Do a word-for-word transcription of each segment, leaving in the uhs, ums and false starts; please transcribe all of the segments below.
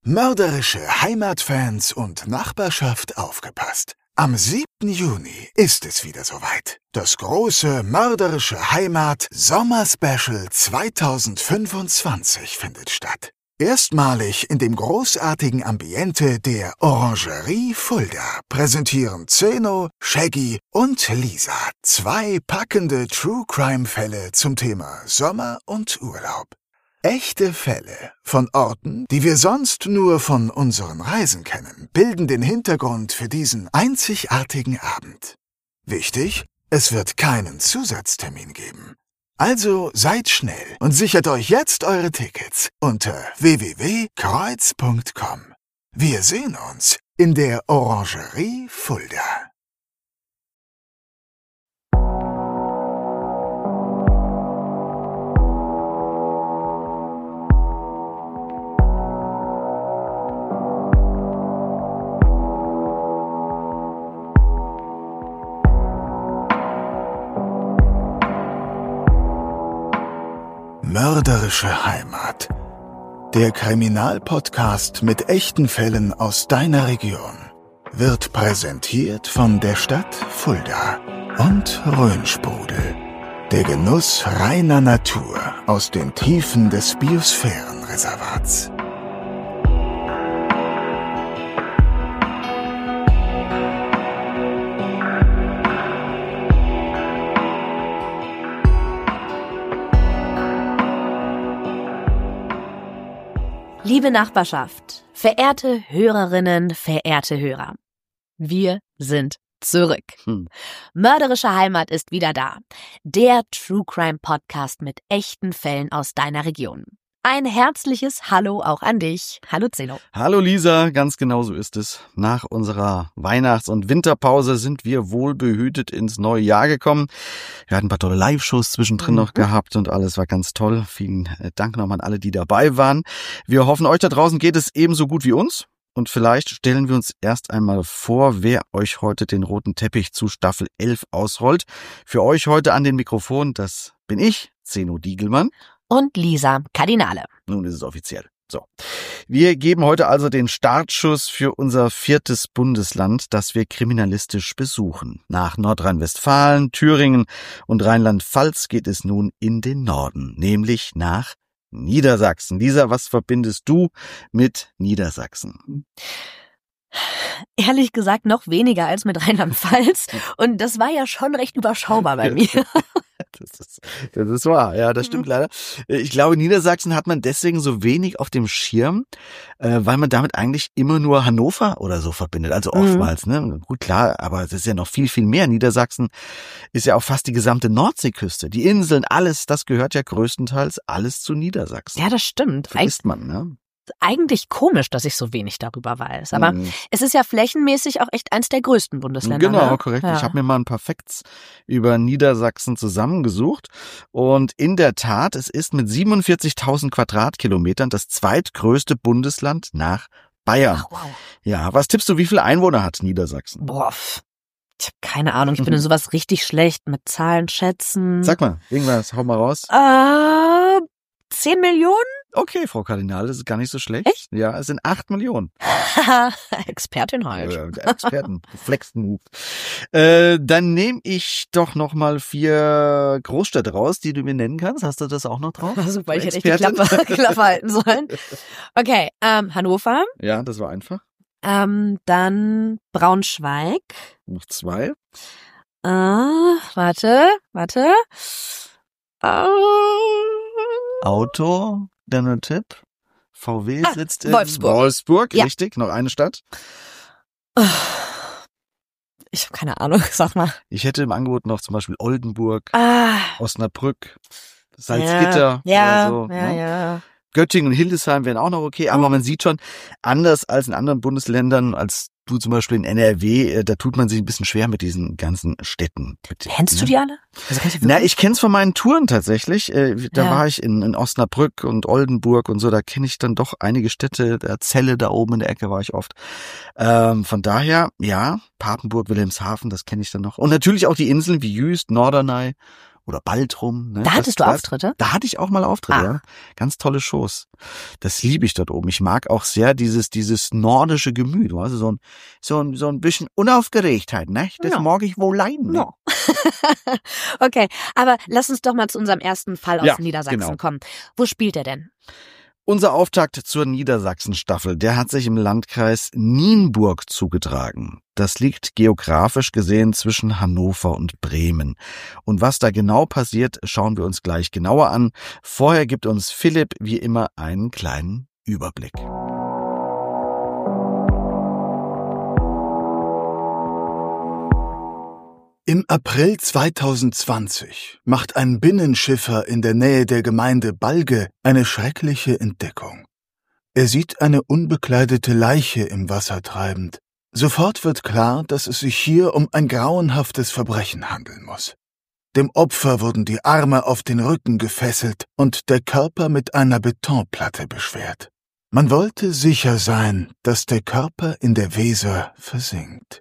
Mörderische Heimatfans und Nachbarschaft, aufgepasst. Am siebten Juni ist es wieder soweit. Das große Mörderische Heimat Sommer-Special zweitausendfünfundzwanzig findet statt. Erstmalig in dem großartigen Ambiente der Orangerie Fulda präsentieren Zeno, Shaggy und Lisa zwei packende True-Crime-Fälle zum Thema Sommer und Urlaub. Echte Fälle von Orten, die wir sonst nur von unseren Reisen kennen, bilden den Hintergrund für diesen einzigartigen Abend. Wichtig, es wird keinen Zusatztermin geben. Also seid schnell und sichert euch jetzt eure Tickets unter w w w punkt kreuz punkt com. Wir sehen uns in der Orangerie Fulda. Mörderische Heimat. Der Kriminalpodcast mit echten Fällen aus deiner Region wird präsentiert von der Stadt Fulda und Rhönsprudel. Der Genuss reiner Natur aus den Tiefen des Biosphärenreservats. Liebe Nachbarschaft, verehrte Hörerinnen, verehrte Hörer, wir sind zurück. Hm. Mörderische Heimat ist wieder da. Der True Crime Podcast mit echten Fällen aus deiner Region. Ein herzliches Hallo auch an dich. Hallo Zeno. Hallo Lisa, ganz genau so ist es. Nach unserer Weihnachts- und Winterpause sind wir wohlbehütet ins neue Jahr gekommen. Wir hatten ein paar tolle Live-Shows zwischendrin mhm. noch gehabt und alles war ganz toll. Vielen Dank nochmal an alle, die dabei waren. Wir hoffen, euch da draußen geht es ebenso gut wie uns. Und vielleicht stellen wir uns erst einmal vor, wer euch heute den roten Teppich zu Staffel elf ausrollt. Für euch heute an den Mikrofonen, das bin ich, Zeno Diegelmann. Und Lisa Kardinale. Nun ist es offiziell. So. Wir geben heute also den Startschuss für unser viertes Bundesland, das wir kriminalistisch besuchen. Nach Nordrhein-Westfalen, Thüringen und Rheinland-Pfalz geht es nun in den Norden, nämlich nach Niedersachsen. Lisa, was verbindest du mit Niedersachsen? Ehrlich gesagt noch weniger als mit Rheinland-Pfalz. Und das war ja schon recht überschaubar bei mir. Das ist, das ist wahr, ja, das stimmt leider. Ich glaube, Niedersachsen hat man deswegen so wenig auf dem Schirm, äh, weil man damit eigentlich immer nur Hannover oder so verbindet, also oftmals, mhm. ne? Gut, klar, aber es ist ja noch viel, viel mehr. Niedersachsen ist ja auch fast die gesamte Nordseeküste. Die Inseln, alles, das gehört ja größtenteils alles zu Niedersachsen. Ja, das stimmt. Vergisst man, ne? Eigentlich komisch, dass ich so wenig darüber weiß. Aber mhm. es ist ja flächenmäßig auch echt eins der größten Bundesländer. Genau, ne? korrekt. Ja. Ich habe mir mal ein paar Facts über Niedersachsen zusammengesucht. Und in der Tat, es ist mit siebenundvierzigtausend Quadratkilometern das zweitgrößte Bundesland nach Bayern. Ach, wow. Ja, was tippst du, wie viele Einwohner hat Niedersachsen? Boah, ich habe keine Ahnung. Ich bin in sowas richtig schlecht mit Zahlen, Schätzen. Sag mal, irgendwas, hau mal raus. Äh, zehn Millionen? Okay, Frau Kardinal, das ist gar nicht so schlecht. Echt? Ja, es sind acht Millionen. Expertin halt. Ja, Experten, Flexen-Move. Äh, dann nehme ich doch noch mal vier Großstädte raus, die du mir nennen kannst. Hast du das auch noch drauf? Super, ich hätte echt die Klappe, Klappe halten sollen. Okay, ähm, Hannover. Ja, das war einfach. Ähm, dann Braunschweig. Noch zwei. Äh, warte, warte. Äh, Auto, dann ein Tipp. V W ah, sitzt in Wolfsburg. Wolfsburg, ja. Richtig. Noch eine Stadt. Ich habe keine Ahnung, sag mal. Ich hätte im Angebot noch zum Beispiel Oldenburg, ah. Osnabrück, Salzgitter ja, oder so. Ja, ne? ja. Göttingen und Hildesheim wären auch noch okay, aber man sieht schon, anders als in anderen Bundesländern, als du zum Beispiel in N R W, da tut man sich ein bisschen schwer mit diesen ganzen Städten. Kennst ne? du die alle? Also kennst du Na, ich kenn's von meinen Touren tatsächlich. Da ja. war ich in, in Osnabrück und Oldenburg und so, da kenne ich dann doch einige Städte. Der Celle da oben in der Ecke war ich oft. Ähm, von daher, ja, Papenburg, Wilhelmshaven, das kenne ich dann noch. Und natürlich auch die Inseln wie Jüst, Norderney oder Baltrum. Ne? Da hattest das, du das, Auftritte? Da hatte ich auch mal Auftritte, Ah. ja. Ganz tolle Shows. Das liebe ich dort oben. Ich mag auch sehr dieses dieses nordische Gemüt, weißt du, so ein so ein so ein bisschen Unaufgeregtheit, ne? Das Ja. mag ich wohl leiden. Ne? No. Okay, aber lass uns doch mal zu unserem ersten Fall aus Ja, Niedersachsen genau. kommen. Wo spielt er denn? Unser Auftakt zur Niedersachsen-Staffel, der hat sich im Landkreis Nienburg zugetragen. Das liegt geografisch gesehen zwischen Hannover und Bremen. Und was da genau passiert, schauen wir uns gleich genauer an. Vorher gibt uns Philipp wie immer einen kleinen Überblick. Im April zweitausendzwanzig macht ein Binnenschiffer in der Nähe der Gemeinde Balge eine schreckliche Entdeckung. Er sieht eine unbekleidete Leiche im Wasser treibend. Sofort wird klar, dass es sich hier um ein grauenhaftes Verbrechen handeln muss. Dem Opfer wurden die Arme auf den Rücken gefesselt und der Körper mit einer Betonplatte beschwert. Man wollte sicher sein, dass der Körper in der Weser versinkt.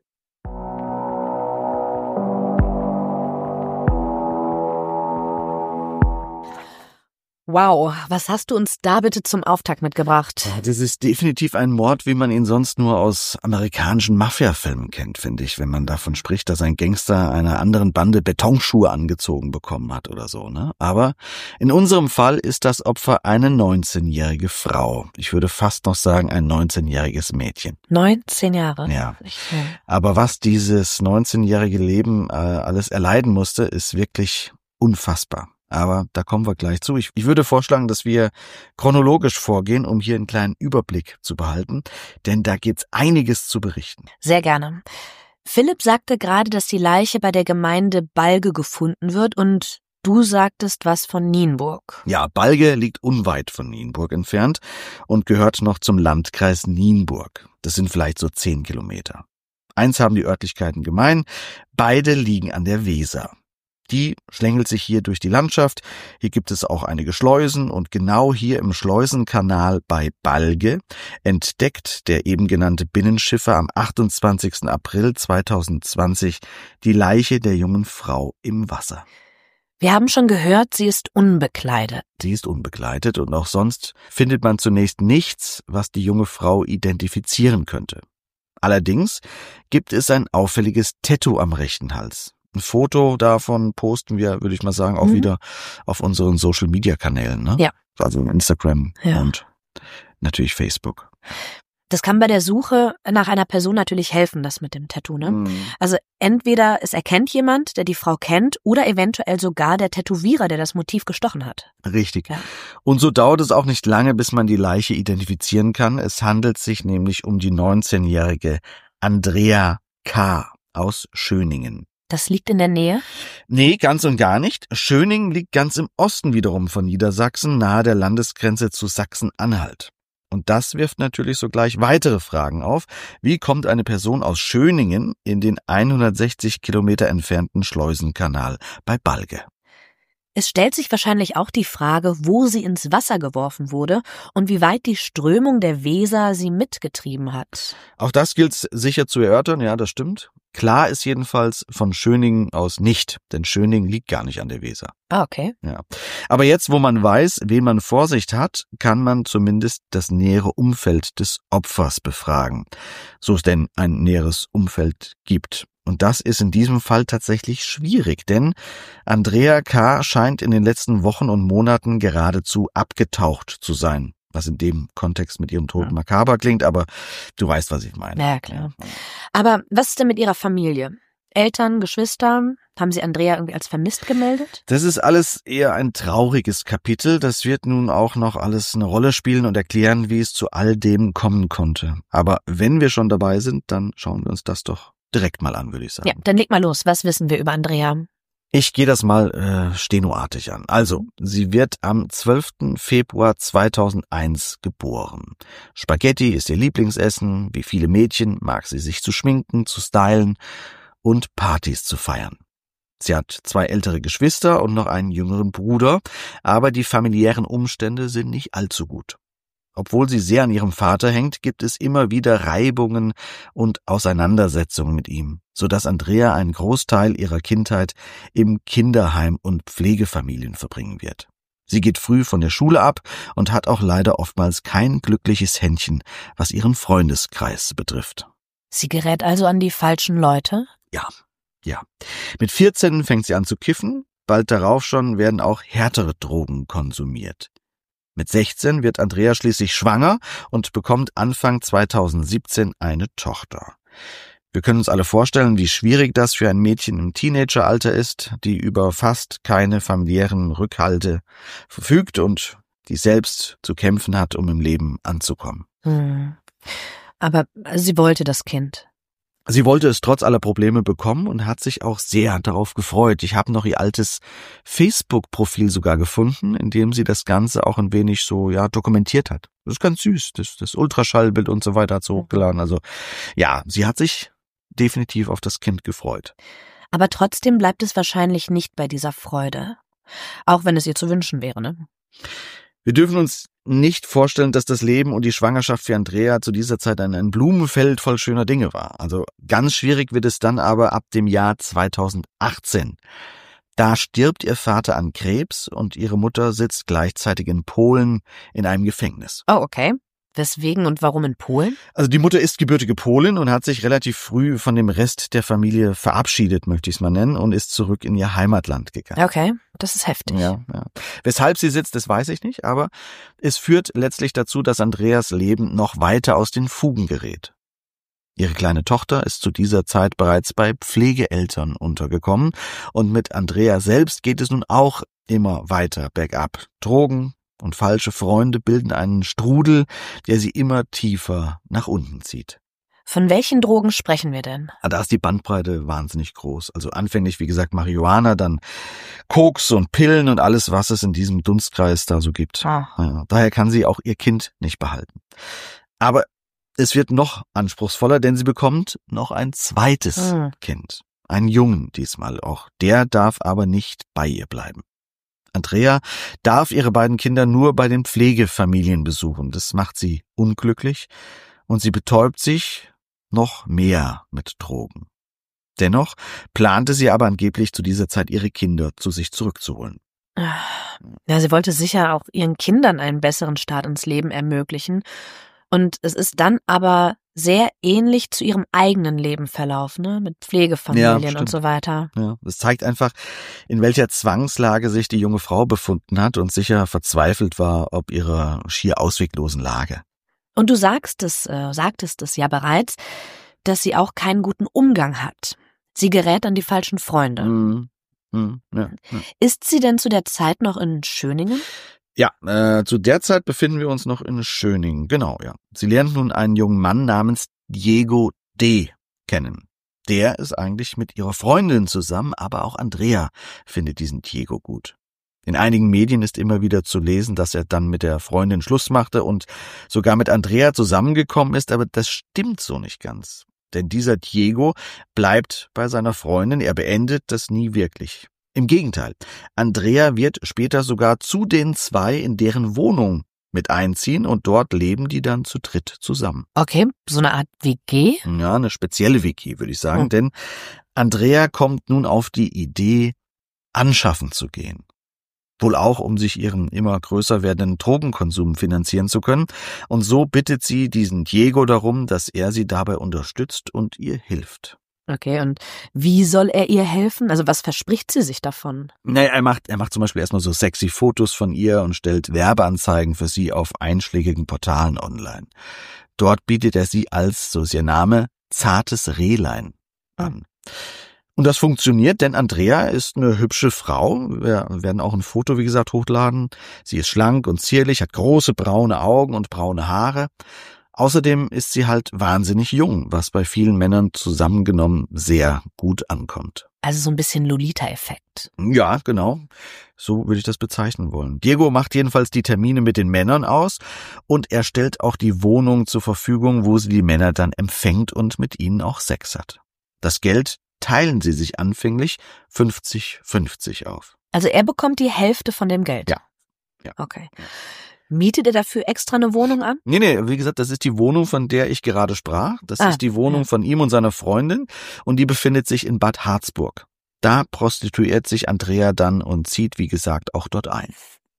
Wow, was hast du uns da bitte zum Auftakt mitgebracht? Ja, das ist definitiv ein Mord, wie man ihn sonst nur aus amerikanischen Mafia-Filmen kennt, finde ich, wenn man davon spricht, dass ein Gangster einer anderen Bande Betonschuhe angezogen bekommen hat oder so, ne? Aber in unserem Fall ist das Opfer eine neunzehnjährige Frau. Ich würde fast noch sagen, ein neunzehnjähriges Mädchen. neunzehn Jahre? Ja. Ich, Aber was dieses neunzehnjährige Leben äh, alles erleiden musste, ist wirklich unfassbar. Aber da kommen wir gleich zu. Ich, ich würde vorschlagen, dass wir chronologisch vorgehen, um hier einen kleinen Überblick zu behalten, denn da gibt's einiges zu berichten. Sehr gerne. Philipp sagte gerade, dass die Leiche bei der Gemeinde Balge gefunden wird und du sagtest was von Nienburg. Ja, Balge liegt unweit von Nienburg entfernt und gehört noch zum Landkreis Nienburg. Das sind vielleicht so zehn Kilometer. Eins haben die Örtlichkeiten gemein, beide liegen an der Weser. Die schlängelt sich hier durch die Landschaft. Hier gibt es auch einige Schleusen und genau hier im Schleusenkanal bei Balge entdeckt der eben genannte Binnenschiffer am achtundzwanzigsten April zweitausendzwanzig die Leiche der jungen Frau im Wasser. Wir haben schon gehört, sie ist unbekleidet. Sie ist unbekleidet und auch sonst findet man zunächst nichts, was die junge Frau identifizieren könnte. Allerdings gibt es ein auffälliges Tattoo am rechten Hals. Ein Foto davon posten wir, würde ich mal sagen, auch mhm. wieder auf unseren Social-Media-Kanälen. Ne? Ja. Also Instagram ja. und natürlich Facebook. Das kann bei der Suche nach einer Person natürlich helfen, das mit dem Tattoo. Ne? Mhm. Also entweder es erkennt jemand, der die Frau kennt, oder eventuell sogar der Tätowierer, der das Motiv gestochen hat. Richtig. Ja. Und so dauert es auch nicht lange, bis man die Leiche identifizieren kann. Es handelt sich nämlich um die neunzehnjährige Andrea K. aus Schöningen. Das liegt in der Nähe? Nee, ganz und gar nicht. Schöningen liegt ganz im Osten wiederum von Niedersachsen, nahe der Landesgrenze zu Sachsen-Anhalt. Und das wirft natürlich sogleich weitere Fragen auf. Wie kommt eine Person aus Schöningen in den hundertsechzig Kilometer entfernten Schleusenkanal bei Balge? Es stellt sich wahrscheinlich auch die Frage, wo sie ins Wasser geworfen wurde und wie weit die Strömung der Weser sie mitgetrieben hat. Auch das gilt sicher zu erörtern, ja, das stimmt. Klar ist jedenfalls von Schöningen aus nicht, denn Schöningen liegt gar nicht an der Weser. Ah, okay. Ja. Aber jetzt, wo man weiß, wen man vor sich hat, kann man zumindest das nähere Umfeld des Opfers befragen, so es denn ein näheres Umfeld gibt. Und das ist in diesem Fall tatsächlich schwierig, denn Andrea K. scheint in den letzten Wochen und Monaten geradezu abgetaucht zu sein. Was in dem Kontext mit ihrem Tod ja. makaber klingt, aber du weißt, was ich meine. Ja, klar. Aber was ist denn mit ihrer Familie? Eltern, Geschwister? Haben sie Andrea irgendwie als vermisst gemeldet? Das ist alles eher ein trauriges Kapitel. Das wird nun auch noch alles eine Rolle spielen und erklären, wie es zu all dem kommen konnte. Aber wenn wir schon dabei sind, dann schauen wir uns das doch direkt mal an, würde ich sagen. Ja, dann leg mal los. Was wissen wir über Andrea? Ich gehe das mal äh, stenoartig an. Also, sie wird am zwölften Februar zweitausendeins geboren. Spaghetti ist ihr Lieblingsessen. Wie viele Mädchen mag sie sich zu schminken, zu stylen und Partys zu feiern. Sie hat zwei ältere Geschwister und noch einen jüngeren Bruder, aber die familiären Umstände sind nicht allzu gut. Obwohl sie sehr an ihrem Vater hängt, gibt es immer wieder Reibungen und Auseinandersetzungen mit ihm. sodass Andrea einen Großteil ihrer Kindheit im Kinderheim und Pflegefamilien verbringen wird. Sie geht früh von der Schule ab und hat auch leider oftmals kein glückliches Händchen, was ihren Freundeskreis betrifft. Sie gerät also an die falschen Leute? Ja, ja. Mit vierzehn fängt sie an zu kiffen, bald darauf schon werden auch härtere Drogen konsumiert. Mit sechzehn wird Andrea schließlich schwanger und bekommt Anfang zweitausendsiebzehn eine Tochter. Wir können uns alle vorstellen, wie schwierig das für ein Mädchen im Teenageralter ist, die über fast keine familiären Rückhalte verfügt und die selbst zu kämpfen hat, um im Leben anzukommen. Hm. Aber sie wollte das Kind. Sie wollte es trotz aller Probleme bekommen und hat sich auch sehr darauf gefreut. Ich habe noch ihr altes Facebook-Profil sogar gefunden, in dem sie das Ganze auch ein wenig so ja dokumentiert hat. Das ist ganz süß, das, das Ultraschallbild und so weiter hat sie hochgeladen. Also ja, sie hat sich definitiv auf das Kind gefreut. Aber trotzdem bleibt es wahrscheinlich nicht bei dieser Freude. Auch wenn es ihr zu wünschen wäre, ne? Wir dürfen uns nicht vorstellen, dass das Leben und die Schwangerschaft für Andrea zu dieser Zeit ein, ein Blumenfeld voll schöner Dinge war. Also ganz schwierig wird es dann aber ab dem Jahr zweitausendachtzehn. Da stirbt ihr Vater an Krebs und ihre Mutter sitzt gleichzeitig in Polen in einem Gefängnis. Oh, okay. Weswegen und warum in Polen? Also die Mutter ist gebürtige Polin und hat sich relativ früh von dem Rest der Familie verabschiedet, möchte ich es mal nennen, und ist zurück in ihr Heimatland gegangen. Okay, das ist heftig. Ja, ja. Weshalb sie sitzt, das weiß ich nicht, aber es führt letztlich dazu, dass Andreas Leben noch weiter aus den Fugen gerät. Ihre kleine Tochter ist zu dieser Zeit bereits bei Pflegeeltern untergekommen und mit Andrea selbst geht es nun auch immer weiter bergab. Drogen und falsche Freunde bilden einen Strudel, der sie immer tiefer nach unten zieht. Von welchen Drogen sprechen wir denn? Da ist die Bandbreite wahnsinnig groß. Also anfänglich, wie gesagt, Marihuana, dann Koks und Pillen und alles, was es in diesem Dunstkreis da so gibt. Ah. Ja, daher kann sie auch ihr Kind nicht behalten. Aber es wird noch anspruchsvoller, denn sie bekommt noch ein zweites hm. Kind. Einen Jungen diesmal auch. Der darf aber nicht bei ihr bleiben. Andrea darf ihre beiden Kinder nur bei den Pflegefamilien besuchen. Das macht sie unglücklich und sie betäubt sich noch mehr mit Drogen. Dennoch plante sie aber angeblich zu dieser Zeit, ihre Kinder zu sich zurückzuholen. Ja, sie wollte sicher auch ihren Kindern einen besseren Start ins Leben ermöglichen. Und es ist dann aber sehr ähnlich zu ihrem eigenen Leben verlaufen, ne? Mit Pflegefamilien ja, und so weiter. Ja, das zeigt einfach, in welcher Zwangslage sich die junge Frau befunden hat und sicher verzweifelt war, ob ihrer schier ausweglosen Lage. Und du sagst es, äh, sagtest es ja bereits, dass sie auch keinen guten Umgang hat. Sie gerät an die falschen Freunde. Mhm. Mhm. Ja, ja. Ist sie denn zu der Zeit noch in Schöningen? Ja, äh, zu der Zeit befinden wir uns noch in Schöningen, genau, ja. Sie lernt nun einen jungen Mann namens Diego D. kennen. Der ist eigentlich mit ihrer Freundin zusammen, aber auch Andrea findet diesen Diego gut. In einigen Medien ist immer wieder zu lesen, dass er dann mit der Freundin Schluss machte und sogar mit Andrea zusammengekommen ist, aber das stimmt so nicht ganz. Denn dieser Diego bleibt bei seiner Freundin, er beendet das nie wirklich. Im Gegenteil, Andrea wird später sogar zu den zwei in deren Wohnung mit einziehen und dort leben die dann zu dritt zusammen. Okay, so eine Art W G? Ja, eine spezielle W G, würde ich sagen, Hm. denn Andrea kommt nun auf die Idee, anschaffen zu gehen. Wohl auch, um sich ihren immer größer werdenden Drogenkonsum finanzieren zu können. Und so bittet sie diesen Diego darum, dass er sie dabei unterstützt und ihr hilft. Okay, und wie soll er ihr helfen? Also was verspricht sie sich davon? Naja, er macht, er macht zum Beispiel erstmal so sexy Fotos von ihr und stellt Werbeanzeigen für sie auf einschlägigen Portalen online. Dort bietet er sie als, so ist ihr Name, zartes Rehlein an. Und das funktioniert, denn Andrea ist eine hübsche Frau. Wir werden auch ein Foto, wie gesagt, hochladen. Sie ist schlank und zierlich, hat große braune Augen und braune Haare. Außerdem ist sie halt wahnsinnig jung, was bei vielen Männern zusammengenommen sehr gut ankommt. Also so ein bisschen Lolita-Effekt. Ja, genau. So würde ich das bezeichnen wollen. Diego macht jedenfalls die Termine mit den Männern aus und er stellt auch die Wohnung zur Verfügung, wo sie die Männer dann empfängt und mit ihnen auch Sex hat. Das Geld teilen sie sich anfänglich fünfzig fünfzig auf. Also er bekommt die Hälfte von dem Geld? Ja. Ja. Okay. Mietet er dafür extra eine Wohnung an? Nee, nee, wie gesagt, das ist die Wohnung, von der ich gerade sprach. Das Ah, ist die Wohnung ja. von ihm und seiner Freundin und die befindet sich in Bad Harzburg. Da prostituiert sich Andrea dann und zieht, wie gesagt, auch dort ein.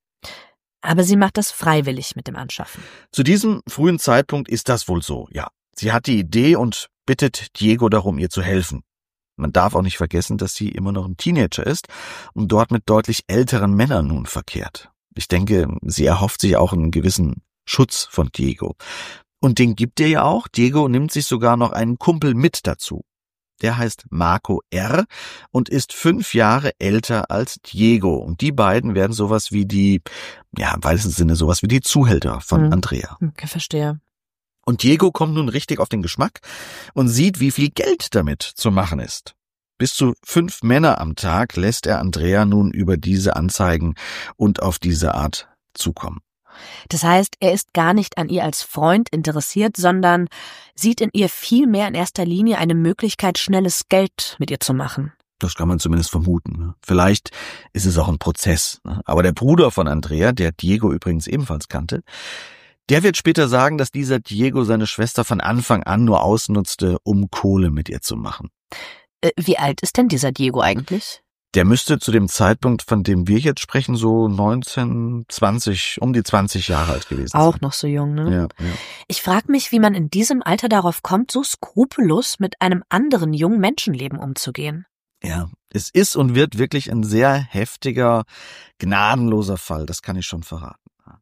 Aber sie macht das freiwillig mit dem Anschaffen. Zu diesem frühen Zeitpunkt ist das wohl so, ja. Sie hat die Idee und bittet Diego darum, ihr zu helfen. Man darf auch nicht vergessen, dass sie immer noch ein Teenager ist und dort mit deutlich älteren Männern nun verkehrt. Ich denke, sie erhofft sich auch einen gewissen Schutz von Diego. Und den gibt ihr ja auch. Diego nimmt sich sogar noch einen Kumpel mit dazu. Der heißt Marco R. und ist fünf Jahre älter als Diego. Und die beiden werden sowas wie die, ja im weitesten Sinne sowas wie die Zuhälter von Hm. Andrea. Okay, verstehe. Und Diego kommt nun richtig auf den Geschmack und sieht, wie viel Geld damit zu machen ist. Bis zu fünf Männer am Tag lässt er Andrea nun über diese Anzeigen und auf diese Art zukommen. Das heißt, er ist gar nicht an ihr als Freund interessiert, sondern sieht in ihr vielmehr in erster Linie eine Möglichkeit, schnelles Geld mit ihr zu machen. Das kann man zumindest vermuten. Ne? Vielleicht ist es auch ein Prozess. Ne? Aber der Bruder von Andrea, der Diego übrigens ebenfalls kannte, der wird später sagen, dass dieser Diego seine Schwester von Anfang an nur ausnutzte, um Kohle mit ihr zu machen. Äh, wie alt ist denn dieser Diego eigentlich? Der müsste zu dem Zeitpunkt, von dem wir jetzt sprechen, so neunzehn, zwanzig, um die zwanzig Jahre alt gewesen sein. Auch noch so jung, ne? Ja, ja. Ich frage mich, wie man in diesem Alter darauf kommt, so skrupellos mit einem anderen jungen Menschenleben umzugehen. Ja, es ist und wird wirklich ein sehr heftiger, gnadenloser Fall, das kann ich schon verraten.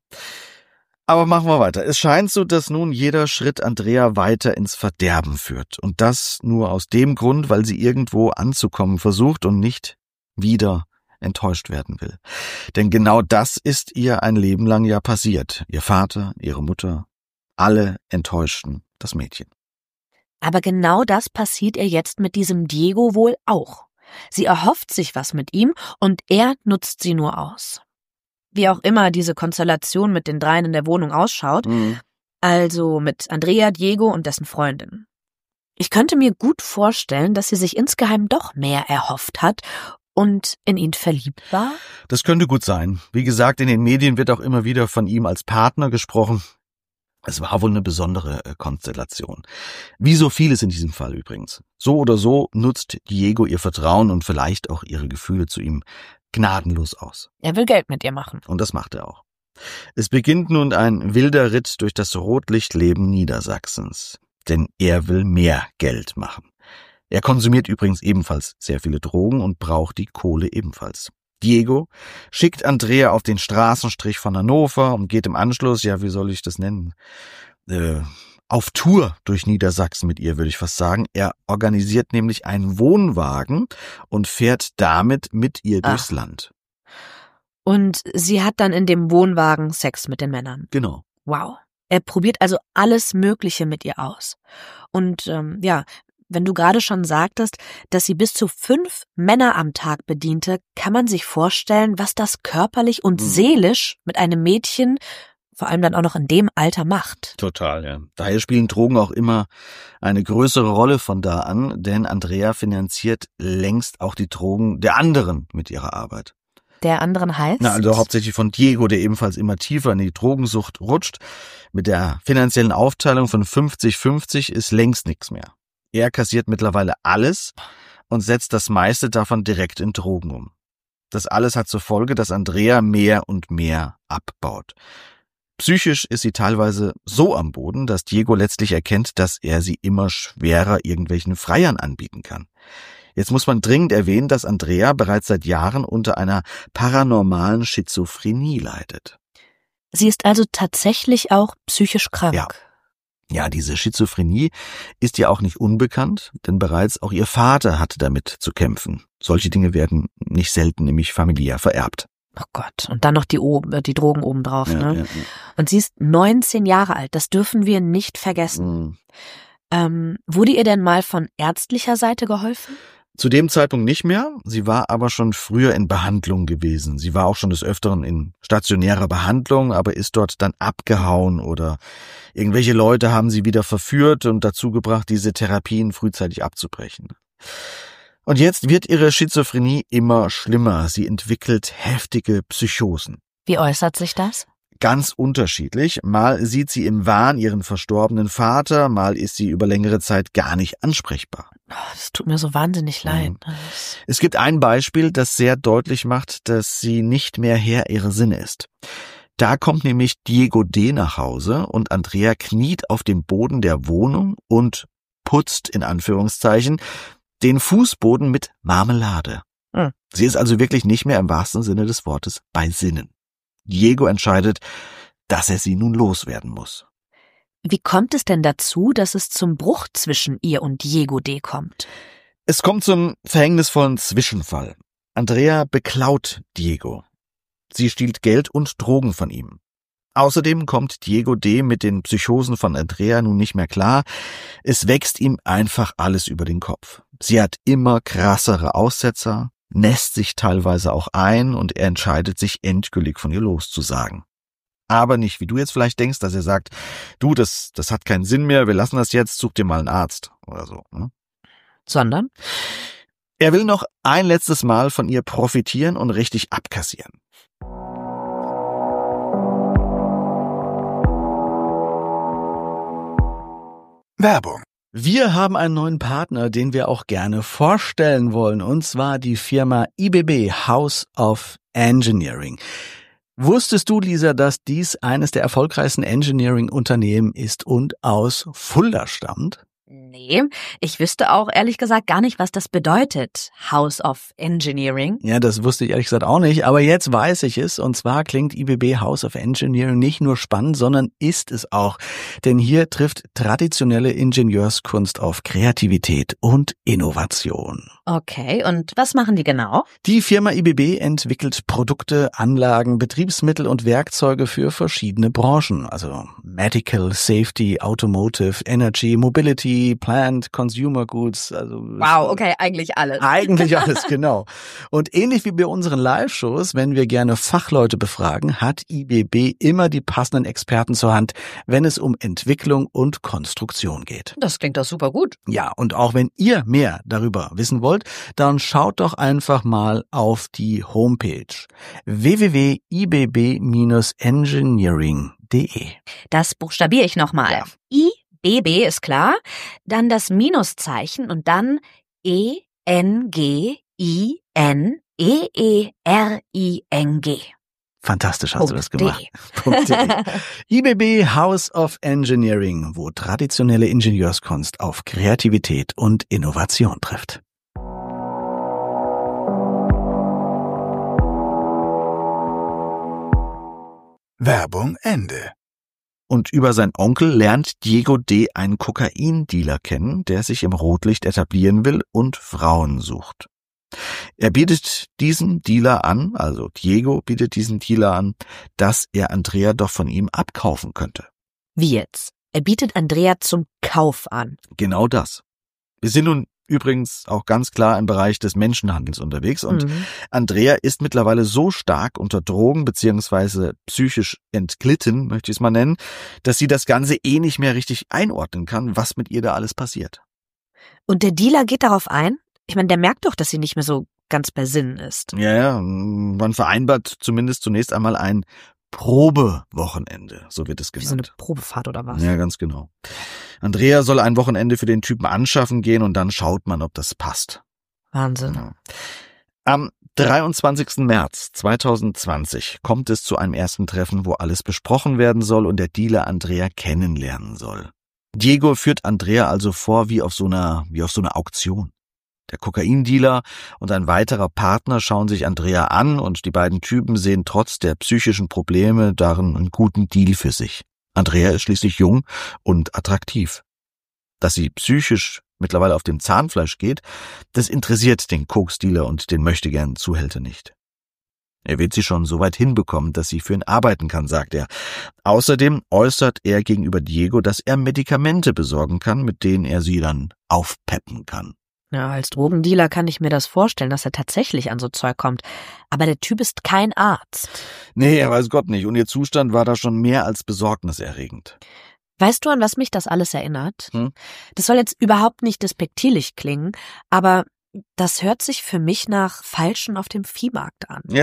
Aber machen wir weiter. Es scheint so, dass nun jeder Schritt Andrea weiter ins Verderben führt. Und das nur aus dem Grund, weil sie irgendwo anzukommen versucht und nicht wieder enttäuscht werden will. Denn genau das ist ihr ein Leben lang ja passiert. Ihr Vater, ihre Mutter, alle enttäuschten das Mädchen. Aber genau das passiert ihr jetzt mit diesem Diego wohl auch. Sie erhofft sich was mit ihm und er nutzt sie nur aus. Wie auch immer diese Konstellation mit den dreien in der Wohnung ausschaut, Mhm. also mit Andrea, Diego und dessen Freundin. Ich könnte mir gut vorstellen, dass sie sich insgeheim doch mehr erhofft hat und in ihn verliebt war. Das könnte gut sein. Wie gesagt, in den Medien wird auch immer wieder von ihm als Partner gesprochen. Es war wohl eine besondere äh, Konstellation. Wie so vieles in diesem Fall übrigens. So oder so nutzt Diego ihr Vertrauen und vielleicht auch ihre Gefühle zu ihm gnadenlos aus. Er will Geld mit ihr machen. Und das macht er auch. Es beginnt nun ein wilder Ritt durch das Rotlichtleben Niedersachsens. Denn er will mehr Geld machen. Er konsumiert übrigens ebenfalls sehr viele Drogen und braucht die Kohle ebenfalls. Diego schickt Andrea auf den Straßenstrich von Hannover und geht im Anschluss, ja, wie soll ich das nennen, äh, auf Tour durch Niedersachsen mit ihr, würde ich fast sagen. Er organisiert nämlich einen Wohnwagen und fährt damit mit ihr Ach. durchs Land. Und sie hat dann in dem Wohnwagen Sex mit den Männern. Genau. Wow. Er probiert also alles Mögliche mit ihr aus. Und ähm, ja, wenn du gerade schon sagtest, dass sie bis zu fünf Männer am Tag bediente, kann man sich vorstellen, was das körperlich und Mhm. seelisch mit einem Mädchen, vor allem dann auch noch in dem Alter, macht. Total, ja. Daher spielen Drogen auch immer eine größere Rolle von da an, denn Andrea finanziert längst auch die Drogen der anderen mit ihrer Arbeit. Der anderen heißt? Na, also hauptsächlich von Diego, der ebenfalls immer tiefer in die Drogensucht rutscht. Mit der finanziellen Aufteilung von fünfzig fünfzig ist längst nichts mehr. Er kassiert mittlerweile alles und setzt das meiste davon direkt in Drogen um. Das alles hat zur Folge, dass Andrea mehr und mehr abbaut. Psychisch ist sie teilweise so am Boden, dass Diego letztlich erkennt, dass er sie immer schwerer irgendwelchen Freiern anbieten kann. Jetzt muss man dringend erwähnen, dass Andrea bereits seit Jahren unter einer paranormalen Schizophrenie leidet. Sie ist also tatsächlich auch psychisch krank. Ja. Ja, diese Schizophrenie ist ja auch nicht unbekannt, denn bereits auch ihr Vater hatte damit zu kämpfen. Solche Dinge werden nicht selten nämlich familiär vererbt. Oh Gott, und dann noch die, oben, die Drogen obendrauf, Ja, ne? ja, ja. Und sie ist neunzehn Jahre alt, das dürfen wir nicht vergessen. Mhm. Ähm, wurde ihr denn mal von ärztlicher Seite geholfen? Zu dem Zeitpunkt nicht mehr, sie war aber schon früher in Behandlung gewesen. Sie war auch schon des Öfteren in stationärer Behandlung, aber ist dort dann abgehauen oder irgendwelche Leute haben sie wieder verführt und dazu gebracht, diese Therapien frühzeitig abzubrechen. Und jetzt wird ihre Schizophrenie immer schlimmer. Sie entwickelt heftige Psychosen. Wie äußert sich das? ganz unterschiedlich. Mal sieht sie im Wahn ihren verstorbenen Vater, mal ist sie über längere Zeit gar nicht ansprechbar. Oh, das tut mir so wahnsinnig leid. Mhm. Es gibt ein Beispiel, das sehr deutlich macht, dass sie nicht mehr Herr ihrer Sinne ist. Da kommt nämlich Diego D. nach Hause und Andrea kniet auf dem Boden der Wohnung und putzt, in Anführungszeichen, den Fußboden mit Marmelade. Hm. Sie ist also wirklich nicht mehr im wahrsten Sinne des Wortes bei Sinnen. Diego entscheidet, dass er sie nun loswerden muss. Wie kommt es denn dazu, dass es zum Bruch zwischen ihr und Diego D. kommt? Es kommt zum verhängnisvollen Zwischenfall. Andrea beklaut Diego. Sie stiehlt Geld und Drogen von ihm. Außerdem kommt Diego D. mit den Psychosen von Andrea nun nicht mehr klar. Es wächst ihm einfach alles über den Kopf. Sie hat immer krassere Aussetzer, nässt sich teilweise auch ein und er entscheidet sich endgültig von ihr loszusagen. Aber nicht, wie du jetzt vielleicht denkst, dass er sagt, du, das, das hat keinen Sinn mehr, wir lassen das jetzt, such dir mal einen Arzt oder so. Ne? Sondern? Er will noch ein letztes Mal von ihr profitieren und richtig abkassieren. Werbung. Wir haben einen neuen Partner, den wir auch gerne vorstellen wollen, und zwar die Firma I B B House of Engineering. Wusstest du, Lisa, dass dies eines der erfolgreichsten Engineering-Unternehmen ist und aus Fulda stammt? Nee, ich wüsste auch ehrlich gesagt gar nicht, was das bedeutet, House of Engineering. Ja, das wusste ich ehrlich gesagt auch nicht, aber jetzt weiß ich es. Und zwar klingt I B B House of Engineering nicht nur spannend, sondern ist es auch. Denn hier trifft traditionelle Ingenieurskunst auf Kreativität und Innovation. Okay, und was machen die genau? Die Firma I B B entwickelt Produkte, Anlagen, Betriebsmittel und Werkzeuge für verschiedene Branchen. Also Medical, Safety, Automotive, Energy, Mobility, Plant, Consumer Goods. Also wow, okay, eigentlich alles. Eigentlich alles, genau. Und ähnlich wie bei unseren Live-Shows, wenn wir gerne Fachleute befragen, hat I B B immer die passenden Experten zur Hand, wenn es um Entwicklung und Konstruktion geht. Das klingt doch super gut. Ja, und auch wenn ihr mehr darüber wissen wollt, dann schaut doch einfach mal auf die Homepage w w w punkt i b b dash engineering punkt d e. Das buchstabiere ich nochmal. Ja. I B B ist klar, dann das Minuszeichen und dann E N G I N E E R I N G. Fantastisch hast Punkt du das gemacht. D. Punkt D. I B B House of Engineering, wo traditionelle Ingenieurskunst auf Kreativität und Innovation trifft. Werbung Ende. Und über seinen Onkel lernt Diego D. einen Kokaindealer kennen, der sich im Rotlicht etablieren will und Frauen sucht. Er bietet diesem Dealer an, also Diego bietet diesem Dealer an, dass er Andrea doch von ihm abkaufen könnte. Wie jetzt? Er bietet Andrea zum Kauf an. Genau das. Wir sind nun übrigens auch ganz klar im Bereich des Menschenhandels unterwegs und Mhm. Andrea ist mittlerweile so stark unter Drogen beziehungsweise psychisch entglitten, möchte ich es mal nennen, dass sie das Ganze eh nicht mehr richtig einordnen kann, was mit ihr da alles passiert. Und der Dealer geht darauf ein? Ich meine, der merkt doch, dass sie nicht mehr so ganz bei Sinnen ist. Ja, ja, man vereinbart zumindest zunächst einmal ein Probewochenende, so wird es Wie so eine genannt. Probefahrt oder was? Ja, ganz genau. Andrea soll ein Wochenende für den Typen anschaffen gehen und dann schaut man, ob das passt. Wahnsinn. Ja. Am dreiundzwanzigsten März zweitausendzwanzig kommt es zu einem ersten Treffen, wo alles besprochen werden soll und der Dealer Andrea kennenlernen soll. Diego führt Andrea also vor wie auf so einer, wie auf so einer Auktion. Der Kokaindealer und ein weiterer Partner schauen sich Andrea an und die beiden Typen sehen trotz der psychischen Probleme darin einen guten Deal für sich. Andrea ist schließlich jung und attraktiv. Dass sie psychisch mittlerweile auf dem Zahnfleisch geht, das interessiert den Koksdealer und den möchtegern Zuhälter nicht. Er wird sie schon so weit hinbekommen, dass sie für ihn arbeiten kann, sagt er. Außerdem äußert er gegenüber Diego, dass er Medikamente besorgen kann, mit denen er sie dann aufpeppen kann. Ja, als Drogendealer kann ich mir das vorstellen, dass er tatsächlich an so Zeug kommt. Aber der Typ ist kein Arzt. Nee, er weiß Gott nicht. Und ihr Zustand war da schon mehr als besorgniserregend. Weißt du, an was mich das alles erinnert? Hm? Das soll jetzt überhaupt nicht despektierlich klingen, aber das hört sich für mich nach Falschen auf dem Viehmarkt an. Ja,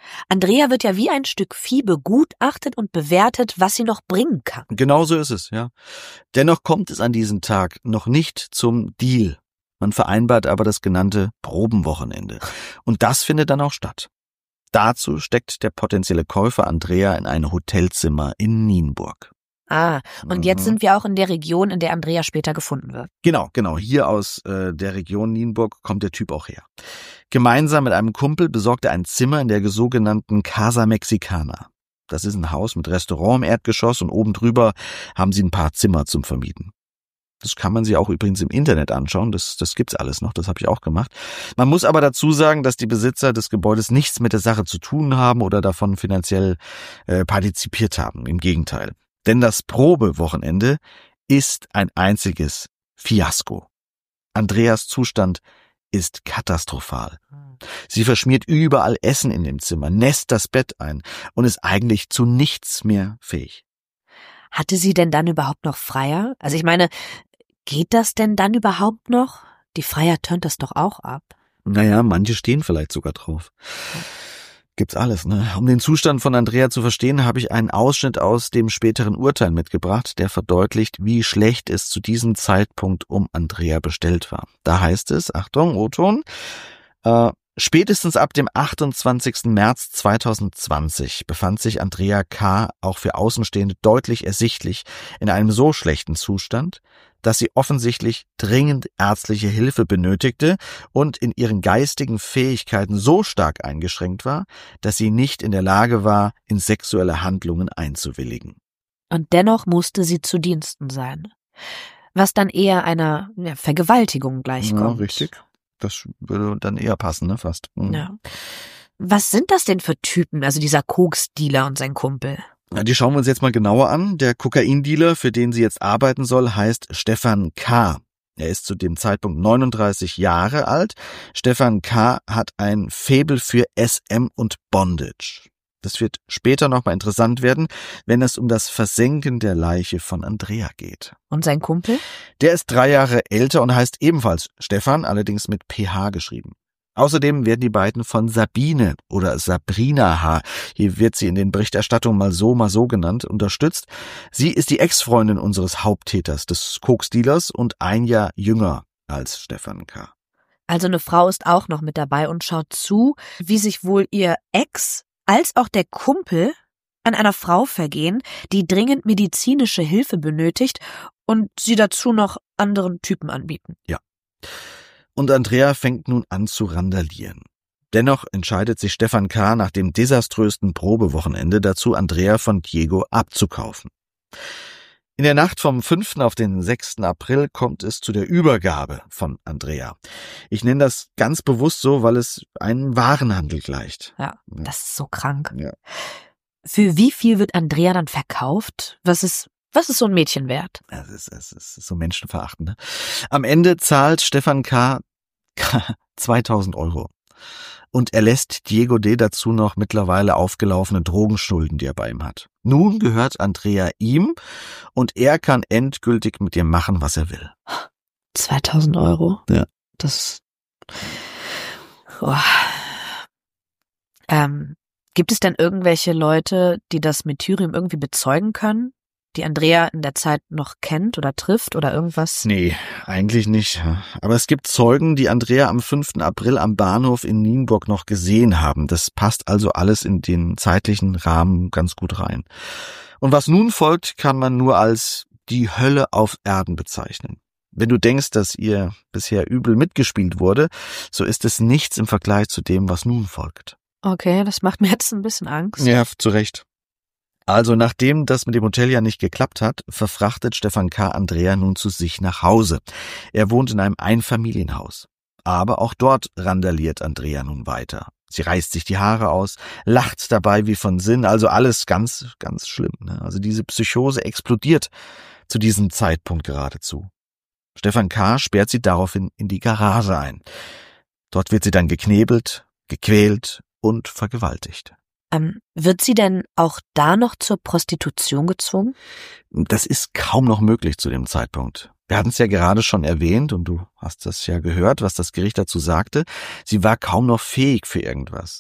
Andrea wird ja wie ein Stück Vieh begutachtet und bewertet, was sie noch bringen kann. Genau so ist es, ja. Dennoch kommt es an diesem Tag noch nicht zum Deal. Man vereinbart aber das genannte Probenwochenende. Und das findet dann auch statt. Dazu steckt der potenzielle Käufer Andrea in ein Hotelzimmer in Nienburg. Ah, und mhm. jetzt sind wir auch in der Region, in der Andrea später gefunden wird. Genau, genau. Hier aus äh, der Region Nienburg kommt der Typ auch her. Gemeinsam mit einem Kumpel besorgt er ein Zimmer in der sogenannten Casa Mexicana. Das ist ein Haus mit Restaurant im Erdgeschoss und oben drüber haben sie ein paar Zimmer zum Vermieten. Das kann man sich auch übrigens im Internet anschauen, das, das gibt's alles noch, das habe ich auch gemacht. Man muss aber dazu sagen, dass die Besitzer des Gebäudes nichts mit der Sache zu tun haben oder davon finanziell äh, partizipiert haben, im Gegenteil. Denn das Probewochenende ist ein einziges Fiasko. Andreas Zustand ist katastrophal. Sie verschmiert überall Essen in dem Zimmer, nässt das Bett ein und ist eigentlich zu nichts mehr fähig. Hatte sie denn dann überhaupt noch Freier? Also ich meine, geht das denn dann überhaupt noch? Die Freier tönt das doch auch ab. Naja, manche stehen vielleicht sogar drauf. Gibt's alles, ne? Um den Zustand von Andrea zu verstehen, habe ich einen Ausschnitt aus dem späteren Urteil mitgebracht, der verdeutlicht, wie schlecht es zu diesem Zeitpunkt um Andrea bestellt war. Da heißt es, Achtung, O-Ton, äh, spätestens ab dem achtundzwanzigsten März zweitausendzwanzig befand sich Andrea K. auch für Außenstehende deutlich ersichtlich in einem so schlechten Zustand, dass sie offensichtlich dringend ärztliche Hilfe benötigte und in ihren geistigen Fähigkeiten so stark eingeschränkt war, dass sie nicht in der Lage war, in sexuelle Handlungen einzuwilligen. Und dennoch musste sie zu Diensten sein, was dann eher einer ja, Vergewaltigung gleichkommt. Ja, richtig. Das würde dann eher passen, ne, fast. Mhm. Ja. Was sind das denn für Typen, also dieser Koksdealer und sein Kumpel? Ja, die schauen wir uns jetzt mal genauer an. Der Kokaindealer, für den sie jetzt arbeiten soll, heißt Stefan K. Er ist zu dem Zeitpunkt neununddreißig Jahre alt. Stefan K. hat ein Faible für S M und Bondage. Das wird später nochmal interessant werden, wenn es um das Versenken der Leiche von Andrea geht. Und sein Kumpel? Der ist drei Jahre älter und heißt ebenfalls Stefan, allerdings mit P H geschrieben. Außerdem werden die beiden von Sabine oder Sabrina H., hier wird sie in den Berichterstattungen mal so, mal so genannt, unterstützt. Sie ist die Ex-Freundin unseres Haupttäters, des Koksdealers, und ein Jahr jünger als Stefan K. Also eine Frau ist auch noch mit dabei und schaut zu, wie sich wohl ihr Ex als auch der Kumpel an einer Frau vergehen, die dringend medizinische Hilfe benötigt und sie dazu noch anderen Typen anbieten. Ja. Und Andrea fängt nun an zu randalieren. Dennoch entscheidet sich Stefan K. nach dem desaströsen Probewochenende dazu, Andrea von Diego abzukaufen. In der Nacht vom fünften auf den sechsten April kommt es zu der Übergabe von Andrea. Ich nenne das ganz bewusst so, weil es einem Warenhandel gleicht. Ja, das ist so krank. Ja. Für wie viel wird Andrea dann verkauft? Was ist, was ist so ein Mädchen wert? Es ist, es ist so menschenverachtend, ne? Am Ende zahlt Stefan K. zweitausend Euro. Und er lässt Diego D. dazu noch mittlerweile aufgelaufene Drogenschulden, die er bei ihm hat. Nun gehört Andrea ihm und er kann endgültig mit ihr machen, was er will. zweitausend Euro? Ja. Das. Oh. Ähm, gibt es denn irgendwelche Leute, die das Methyrium irgendwie bezeugen können? Die Andrea in der Zeit noch kennt oder trifft oder irgendwas? Nee, eigentlich nicht. Aber es gibt Zeugen, die Andrea am fünften April am Bahnhof in Nienburg noch gesehen haben. Das passt also alles in den zeitlichen Rahmen ganz gut rein. Und was nun folgt, kann man nur als die Hölle auf Erden bezeichnen. Wenn du denkst, dass ihr bisher übel mitgespielt wurde, so ist es nichts im Vergleich zu dem, was nun folgt. Okay, das macht mir jetzt ein bisschen Angst. Ja, zu Recht. Also nachdem das mit dem Hotel ja nicht geklappt hat, verfrachtet Stefan K. Andrea nun zu sich nach Hause. Er wohnt in einem Einfamilienhaus. Aber auch dort randaliert Andrea nun weiter. Sie reißt sich die Haare aus, lacht dabei wie von Sinn, also alles ganz, ganz schlimm, ne? Also diese Psychose explodiert zu diesem Zeitpunkt geradezu. Stefan K. sperrt sie daraufhin in die Garage ein. Dort wird sie dann geknebelt, gequält und vergewaltigt. Ähm, wird sie denn auch da noch zur Prostitution gezwungen? Das ist kaum noch möglich zu dem Zeitpunkt. Wir hatten es ja gerade schon erwähnt und du hast das ja gehört, was das Gericht dazu sagte. Sie war kaum noch fähig für irgendwas.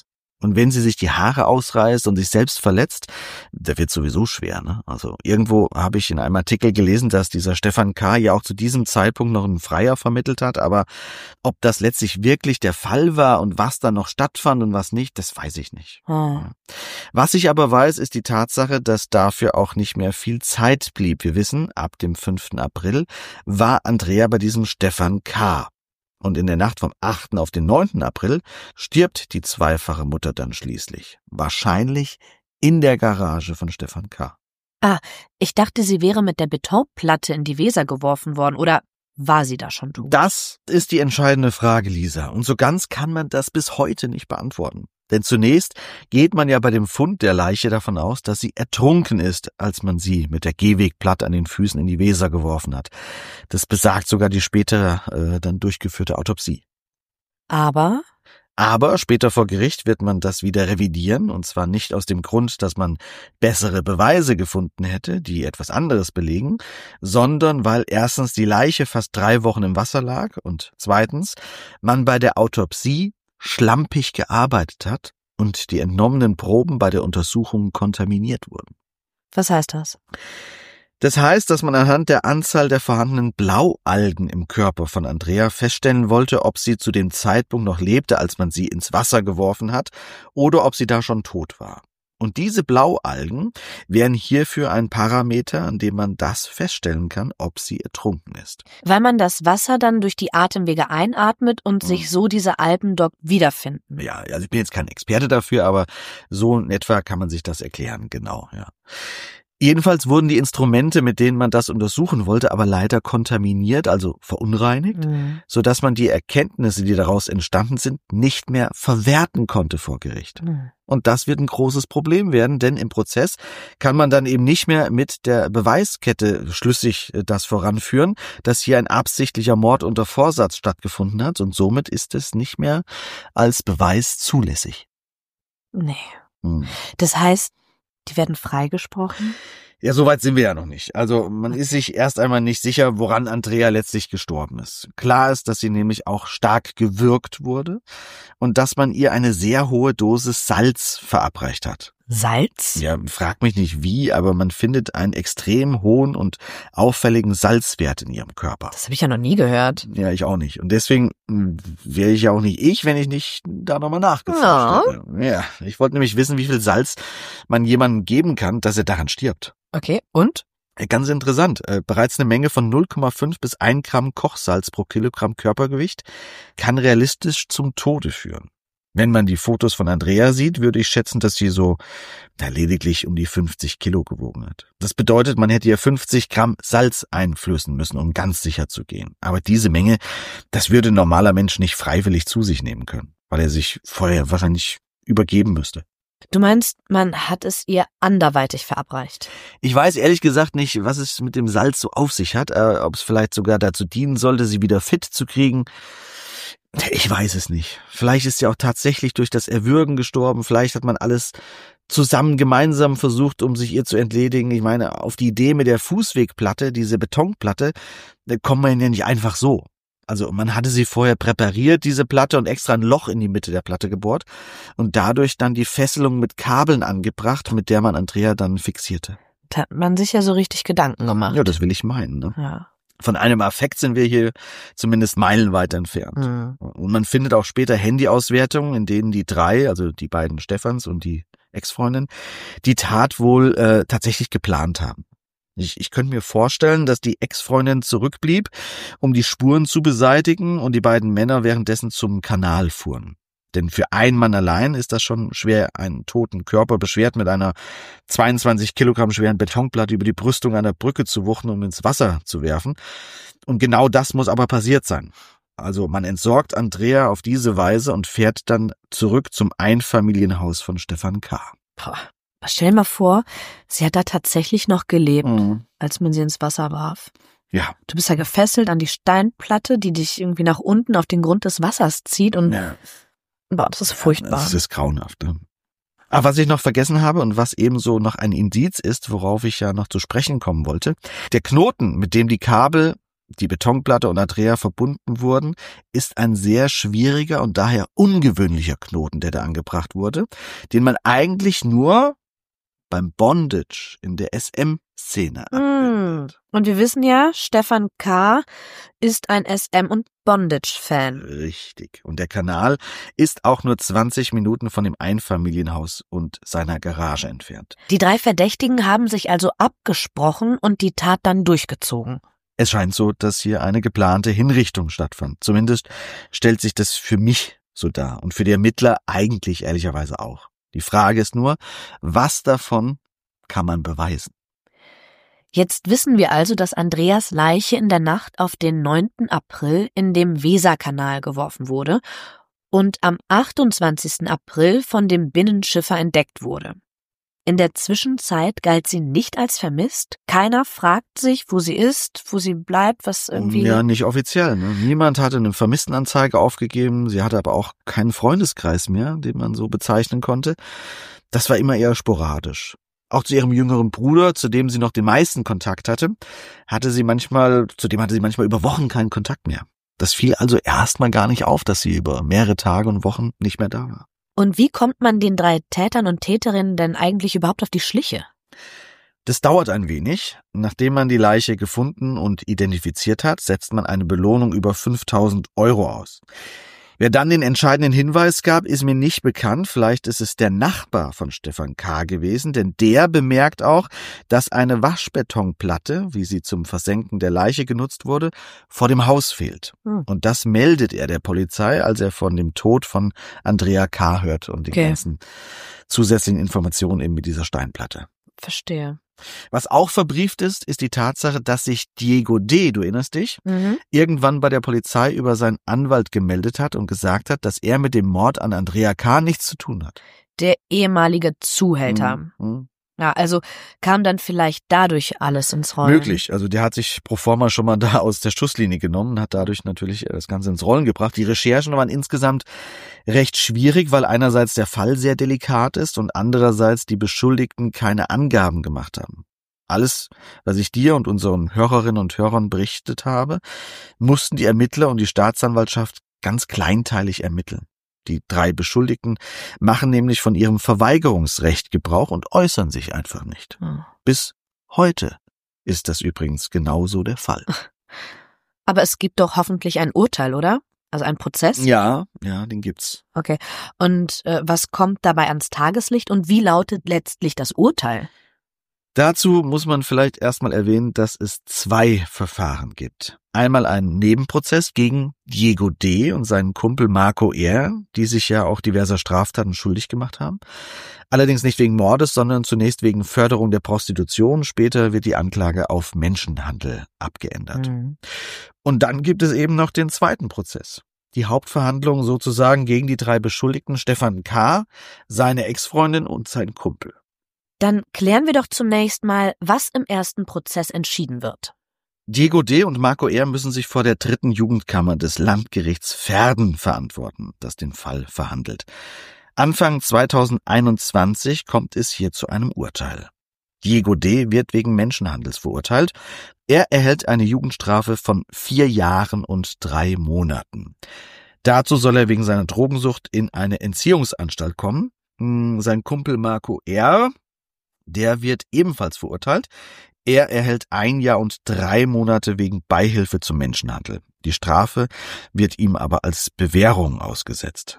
Und wenn sie sich die Haare ausreißt und sich selbst verletzt, der wird sowieso schwer, ne? Also irgendwo habe ich in einem Artikel gelesen, dass dieser Stefan K. ja auch zu diesem Zeitpunkt noch einen Freier vermittelt hat, aber ob das letztlich wirklich der Fall war und was da noch stattfand und was nicht, das weiß ich nicht. Oh. Was ich aber weiß, ist die Tatsache, dass dafür auch nicht mehr viel Zeit blieb. Wir wissen, ab dem fünften April war Andrea bei diesem Stefan K. Und in der Nacht vom achten auf den neunten April stirbt die zweifache Mutter dann schließlich. Wahrscheinlich in der Garage von Stefan K. Ah, ich dachte, sie wäre mit der Betonplatte in die Weser geworfen worden. Oder war sie da schon tot? Das ist die entscheidende Frage, Lisa. Und so ganz kann man das bis heute nicht beantworten. Denn zunächst geht man ja bei dem Fund der Leiche davon aus, dass sie ertrunken ist, als man sie mit der Gehwegplatte an den Füßen in die Weser geworfen hat. Das besagt sogar die später äh, dann durchgeführte Autopsie. Aber? Aber später vor Gericht wird man das wieder revidieren, und zwar nicht aus dem Grund, dass man bessere Beweise gefunden hätte, die etwas anderes belegen, sondern weil erstens die Leiche fast drei Wochen im Wasser lag und zweitens man bei der Autopsie schlampig gearbeitet hat und die entnommenen Proben bei der Untersuchung kontaminiert wurden. Was heißt das? Das heißt, dass man anhand der Anzahl der vorhandenen Blaualgen im Körper von Andrea feststellen wollte, ob sie zu dem Zeitpunkt noch lebte, als man sie ins Wasser geworfen hat, oder ob sie da schon tot war. Und diese Blaualgen wären hierfür ein Parameter, an dem man das feststellen kann, ob sie ertrunken ist. Weil man das Wasser dann durch die Atemwege einatmet und Mhm. sich so diese Alpen dort wiederfinden. Ja, also ich bin jetzt kein Experte dafür, aber so in etwa kann man sich das erklären, genau, ja. Jedenfalls wurden die Instrumente, mit denen man das untersuchen wollte, aber leider kontaminiert, also verunreinigt, Mhm. sodass man die Erkenntnisse, die daraus entstanden sind, nicht mehr verwerten konnte vor Gericht. Mhm. Und das wird ein großes Problem werden, denn im Prozess kann man dann eben nicht mehr mit der Beweiskette schlüssig das voranführen, dass hier ein absichtlicher Mord unter Vorsatz stattgefunden hat, und somit ist es nicht mehr als Beweis zulässig. Nee. Hm. Das heißt, die werden freigesprochen? Ja, soweit sind wir ja noch nicht. Also man ist sich erst einmal nicht sicher, woran Andrea letztlich gestorben ist. Klar ist, dass sie nämlich auch stark gewürgt wurde und dass man ihr eine sehr hohe Dosis Salz verabreicht hat. Salz? Ja, frag mich nicht wie, aber man findet einen extrem hohen und auffälligen Salzwert in ihrem Körper. Das habe ich ja noch nie gehört. Ja, ich auch nicht. Und deswegen wäre ich ja auch nicht ich, wenn ich nicht da nochmal nachgeforscht Ja. hätte. Ja, ich wollte nämlich wissen, wie viel Salz man jemandem geben kann, dass er daran stirbt. Okay, und? Ganz interessant, äh, bereits eine Menge von null Komma fünf bis ein Gramm Kochsalz pro Kilogramm Körpergewicht kann realistisch zum Tode führen. Wenn man die Fotos von Andrea sieht, würde ich schätzen, dass sie so na, lediglich um die fünfzig Kilo gewogen hat. Das bedeutet, man hätte ihr fünfzig Gramm Salz einflößen müssen, um ganz sicher zu gehen. Aber diese Menge, das würde ein normaler Mensch nicht freiwillig zu sich nehmen können, weil er sich vorher wahrscheinlich übergeben müsste. Du meinst, man hat es ihr anderweitig verabreicht? Ich weiß ehrlich gesagt nicht, was es mit dem Salz so auf sich hat, äh, ob es vielleicht sogar dazu dienen sollte, sie wieder fit zu kriegen. Ich weiß es nicht. Vielleicht ist sie auch tatsächlich durch das Erwürgen gestorben. Vielleicht hat man alles zusammen gemeinsam versucht, um sich ihr zu entledigen. Ich meine, auf die Idee mit der Fußwegplatte, diese Betonplatte, da kommt man ja nicht einfach so. Also man hatte sie vorher präpariert, diese Platte, und extra ein Loch in die Mitte der Platte gebohrt und dadurch dann die Fesselung mit Kabeln angebracht, mit der man Andrea dann fixierte. Da hat man sich ja so richtig Gedanken gemacht. Ja, das will ich meinen, ne? Ja. Von einem Affekt sind wir hier zumindest meilenweit entfernt. Mhm. Und man findet auch später Handyauswertungen, in denen die drei, also die beiden Stefans und die Ex-Freundin, die Tat wohl äh, tatsächlich geplant haben. Ich, ich könnte mir vorstellen, dass die Ex-Freundin zurückblieb, um die Spuren zu beseitigen, und die beiden Männer währenddessen zum Kanal fuhren. Denn für einen Mann allein ist das schon schwer, einen toten Körper beschwert mit einer zweiundzwanzig Kilogramm schweren Betonplatte über die Brüstung einer Brücke zu wuchten, um ins Wasser zu werfen. Und genau das muss aber passiert sein. Also man entsorgt Andrea auf diese Weise und fährt dann zurück zum Einfamilienhaus von Stefan K. Boah. Stell dir mal vor, sie hat da tatsächlich noch gelebt, Mhm. als man sie ins Wasser warf. Ja. Du bist ja gefesselt an die Steinplatte, die dich irgendwie nach unten auf den Grund des Wassers zieht, und ja. boah, das ist furchtbar. Das ist grauenhaft. Ne? Aber was ich noch vergessen habe und was ebenso noch ein Indiz ist, worauf ich ja noch zu sprechen kommen wollte: Der Knoten, mit dem die Kabel die Betonplatte und Andrea verbunden wurden, ist ein sehr schwieriger und daher ungewöhnlicher Knoten, der da angebracht wurde, den man eigentlich nur beim Bondage in der S M-Szene anwendet. Und wir wissen ja, Stefan K. ist ein S M- und Bondage-Fan. Richtig. Und der Kanal ist auch nur zwanzig Minuten von dem Einfamilienhaus und seiner Garage entfernt. Die drei Verdächtigen haben sich also abgesprochen und die Tat dann durchgezogen. Es scheint so, dass hier eine geplante Hinrichtung stattfand. Zumindest stellt sich das für mich so dar und für die Ermittler eigentlich ehrlicherweise auch. Die Frage ist nur, was davon kann man beweisen? Jetzt wissen wir also, dass Andreas Leiche in der Nacht auf den neunten April in dem Weserkanal geworfen wurde und am achtundzwanzigsten April von dem Binnenschiffer entdeckt wurde. In der Zwischenzeit galt sie nicht als vermisst. Keiner fragt sich, wo sie ist, wo sie bleibt, was irgendwie... Ja, nicht offiziell. Ne? Niemand hatte eine Vermisstenanzeige aufgegeben. Sie hatte aber auch keinen Freundeskreis mehr, den man so bezeichnen konnte. Das war immer eher sporadisch. Auch zu ihrem jüngeren Bruder, zu dem sie noch den meisten Kontakt hatte, hatte sie manchmal, zu dem hatte sie manchmal über Wochen keinen Kontakt mehr. Das fiel also erstmal gar nicht auf, dass sie über mehrere Tage und Wochen nicht mehr da war. Und wie kommt man den drei Tätern und Täterinnen denn eigentlich überhaupt auf die Schliche? Das dauert ein wenig. Nachdem man die Leiche gefunden und identifiziert hat, setzt man eine Belohnung über fünftausend Euro aus. Wer dann den entscheidenden Hinweis gab, ist mir nicht bekannt. Vielleicht ist es der Nachbar von Stefan K. gewesen, denn der bemerkt auch, dass eine Waschbetonplatte, wie sie zum Versenken der Leiche genutzt wurde, vor dem Haus fehlt. Hm. Und das meldet er der Polizei, als er von dem Tod von Andrea K. hört und die okay. ganzen zusätzlichen Informationen eben mit dieser Steinplatte. Verstehe. Was auch verbrieft ist, ist die Tatsache, dass sich Diego D., du erinnerst dich, mhm. irgendwann bei der Polizei über seinen Anwalt gemeldet hat und gesagt hat, dass er mit dem Mord an Andrea K. nichts zu tun hat. Der ehemalige Zuhälter. Mhm. Ja, also kam dann vielleicht dadurch alles ins Rollen. Möglich. Also der hat sich pro forma schon mal da aus der Schusslinie genommen, hat dadurch natürlich das Ganze ins Rollen gebracht. Die Recherchen waren insgesamt recht schwierig, weil einerseits der Fall sehr delikat ist und andererseits die Beschuldigten keine Angaben gemacht haben. Alles, was ich dir und unseren Hörerinnen und Hörern berichtet habe, mussten die Ermittler und die Staatsanwaltschaft ganz kleinteilig ermitteln. Die drei Beschuldigten machen nämlich von ihrem Verweigerungsrecht Gebrauch und äußern sich einfach nicht. Hm. Bis heute ist das übrigens genauso der Fall. Aber es gibt doch hoffentlich ein Urteil, oder? Also ein Prozess? Ja, ja, den gibt's. Okay. Und äh, was kommt dabei ans Tageslicht und wie lautet letztlich das Urteil? Dazu muss man vielleicht erstmal erwähnen, dass es zwei Verfahren gibt. Einmal einen Nebenprozess gegen Diego D. und seinen Kumpel Marco R., die sich ja auch diverser Straftaten schuldig gemacht haben. Allerdings nicht wegen Mordes, sondern zunächst wegen Förderung der Prostitution. Später wird die Anklage auf Menschenhandel abgeändert. Mhm. Und dann gibt es eben noch den zweiten Prozess. Die Hauptverhandlung sozusagen gegen die drei Beschuldigten Stefan K., seine Ex-Freundin und sein Kumpel. Dann klären wir doch zunächst mal, was im ersten Prozess entschieden wird. Diego D. und Marco R. müssen sich vor der dritten Jugendkammer des Landgerichts Verden verantworten, das den Fall verhandelt. Anfang zweitausendeinundzwanzig kommt es hier zu einem Urteil. Diego D. wird wegen Menschenhandels verurteilt. Er erhält eine Jugendstrafe von vier Jahren und drei Monaten. Dazu soll er wegen seiner Drogensucht in eine Entziehungsanstalt kommen. Sein Kumpel Marco R., der wird ebenfalls verurteilt. Er erhält ein Jahr und drei Monate wegen Beihilfe zum Menschenhandel. Die Strafe wird ihm aber als Bewährung ausgesetzt.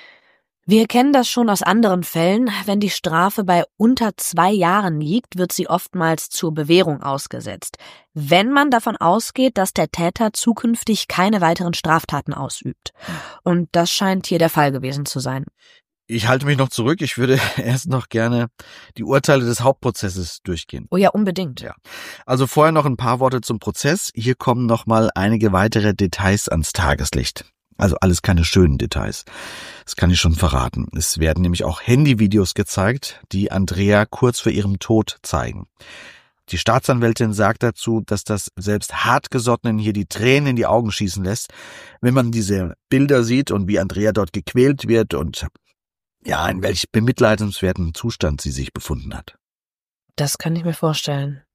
Wir kennen das schon aus anderen Fällen. Wenn die Strafe bei unter zwei Jahren liegt, wird sie oftmals zur Bewährung ausgesetzt. Wenn man davon ausgeht, dass der Täter zukünftig keine weiteren Straftaten ausübt. Und das scheint hier der Fall gewesen zu sein. Ich halte mich noch zurück. Ich würde erst noch gerne die Urteile des Hauptprozesses durchgehen. Oh ja, unbedingt. Ja. Also vorher noch ein paar Worte zum Prozess. Hier kommen noch mal einige weitere Details ans Tageslicht. Also alles keine schönen Details. Das kann ich schon verraten. Es werden nämlich auch Handyvideos gezeigt, die Andrea kurz vor ihrem Tod zeigen. Die Staatsanwältin sagt dazu, dass das selbst Hartgesottenen hier die Tränen in die Augen schießen lässt, wenn man diese Bilder sieht und wie Andrea dort gequält wird und ja, in welch bemitleidenswerten Zustand sie sich befunden hat. Das kann ich mir vorstellen.